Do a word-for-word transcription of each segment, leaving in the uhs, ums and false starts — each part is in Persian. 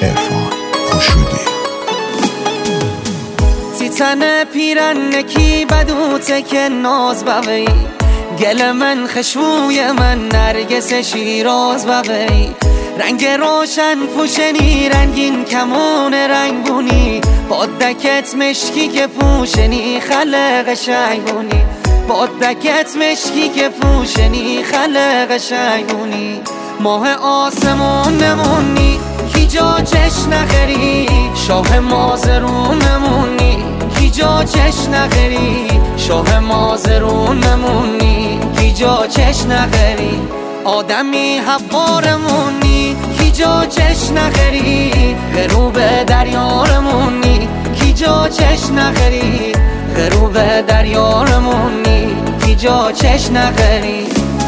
عرفان خورشیدی. تی تن پیرنکی بدوته که ناز بوی، گل من خشبوی من نرگس شیراز بوی، رنگ روشن پوشنی رنگین کمون رنگونی، با دکت مشکی که پوشنی خلق شنگونی، با دکت مشکی که پوشنی خلق شنگونی. ماه آسمون نمونی کی جا چش نخری، شاه مازرون نمونی کی جا چش نخری، شاه مازرون نمونی کی جا چش نخری. آدمی حوارمونی کی جا چش نخری، غروب دریارمونی کی جا چش نخری، غروب دریارمونی کی جا چش نخری.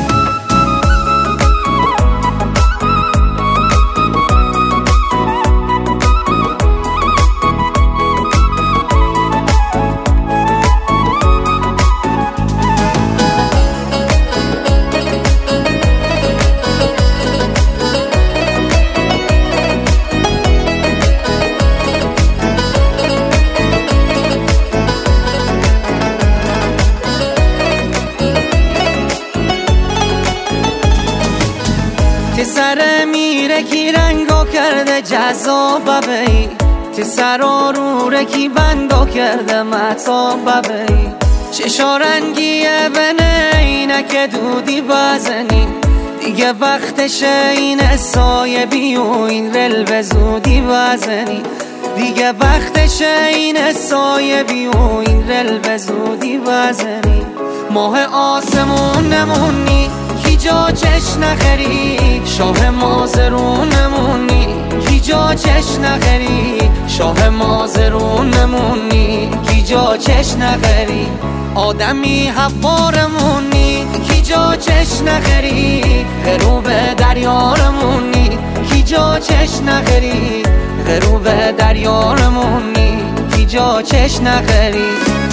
تی سر میره کی رنگو کرده جذاب ببی، تی سر آروره کی بندو کرده مطاب ببی، چشا رنگیه بنه اینه که دودی بزنی، دیگه وقتشه این سایه بی و این رل به زودی بزنی، دیگه وقتشه این سایه بی و این رل به زودی بزنی. ماه آسمون نمونی کی جا چش نخری، شاه مازرون نمونی کی جا چش نخری، شاه مازرون نمونی کی جا چش نخری. آدمی حوارمونی کی جا چش نخری، غروب دریارمونی کی جا چش نخری، غروب دریارمونی کی جا چش نخری.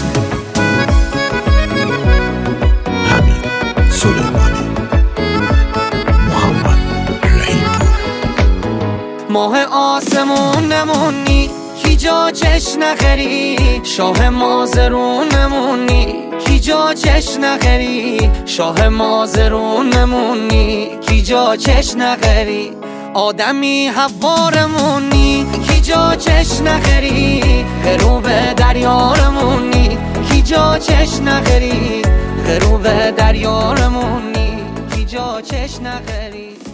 ماه آسمون نمونی کی جا چش نخری، شاه مازرون نمونی کی جا چش نخری، شاه مازرون نمونی کی جا چش نخری. آدمی حوارمونی کی جا چش نخری، غروب دریارمونی کی جا چش نخری، غروب دریارمونی کی جا چش نخری.